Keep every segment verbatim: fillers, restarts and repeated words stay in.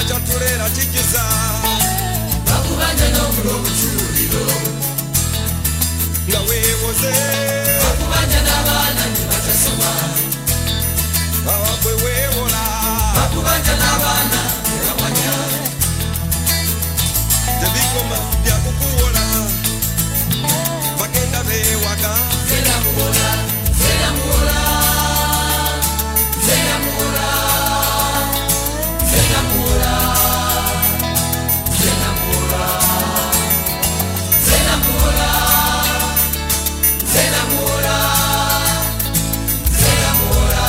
chatulera chikiza bakubanja n'omulobuchuliro nga weewoze bakubanja n'abaana tebatasoma awabwe weewola bakubanja n'abaana tebamanya tebikoma byakukuwola bagenda beewaga zera muwola zera muwola zera muwola zera muwola zera muwola zera muwola zera muwola zera muwola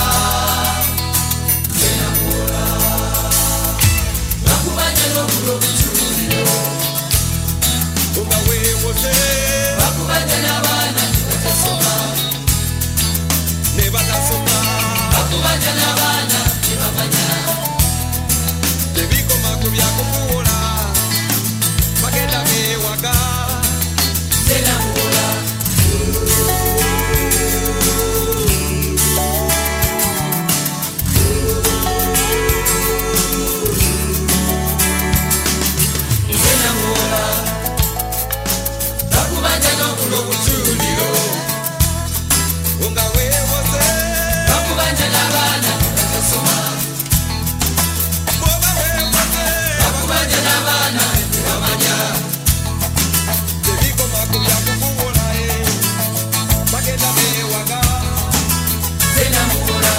zera muwola bakubanja n'omulobuchuliro nga weewoze bakubanja n'abaana tebatasoma ne batasoma bakubanja n'abaana tebamanya tebikoma ku byakukuwola bagenda beewaga zera muwola zera muwola bakubanja n'omulobuchuliro nga weewoze bakubanja n'abaana tebatasoma bwoba weewoze bakubanja n'abaana tebamanya tebikoma ku byakukuwola bagenda beewaga zera muwola